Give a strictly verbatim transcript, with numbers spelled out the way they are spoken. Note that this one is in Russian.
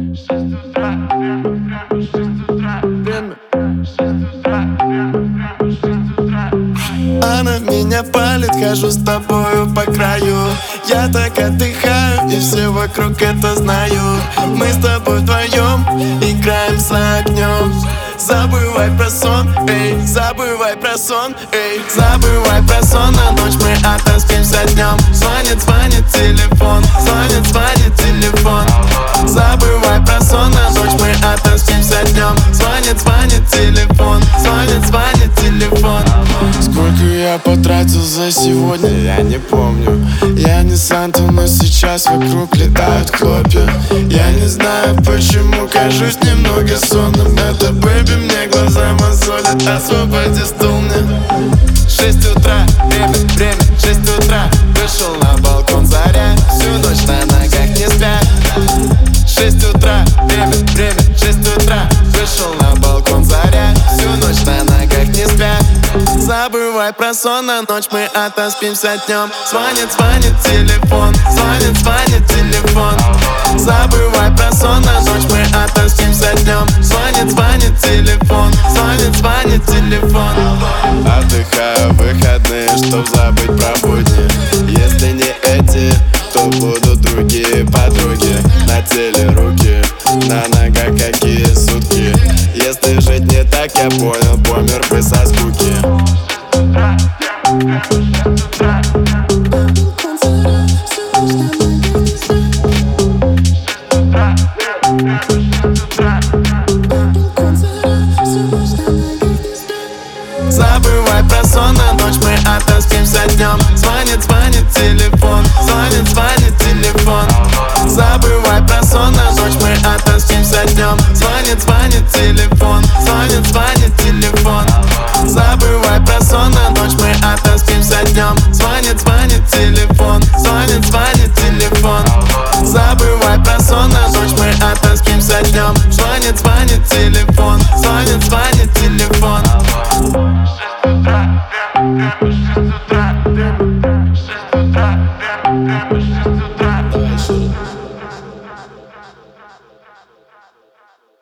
шесть утра, прямо, прямо шесть утра. Время шесть утра, прямо, прямо шесть утра. Она в меня палит, хожу с тобою по краю. Я так отдыхаю, и все вокруг это знаю. Мы с тобой вдвоем играем с огнем. Забывай про сон, эй, забывай про сон, эй. Забывай про сон, на ночь мы отоспимся днем. Звонит, звонит телефон, звонит, звонит телефон. Забывай про сон, на ночь мы отоспимся днем. Звонит, звонит телефон, звонит, звонит телефон. Сколько я потратил за сегодня, я не помню. Я не Санта, но сейчас вокруг летают хлопья. Я не знаю почему, кажусь немного сонным. Это бэби мне глаза мозолит, освободи стул мне. Шесть утра, время, время, шесть утра. Вышел на балкон заря, всю ночь на ногах не спят. Шесть утра, время, время, шесть утра. Вышел на балкон заря, всю ночь на ногах не спят. Забывай про сон, на ночь мы отоспимся днем. Звонит, звонит телефон, звонит, звонит телефон. Забывай про сон, на ночь мы отоспимся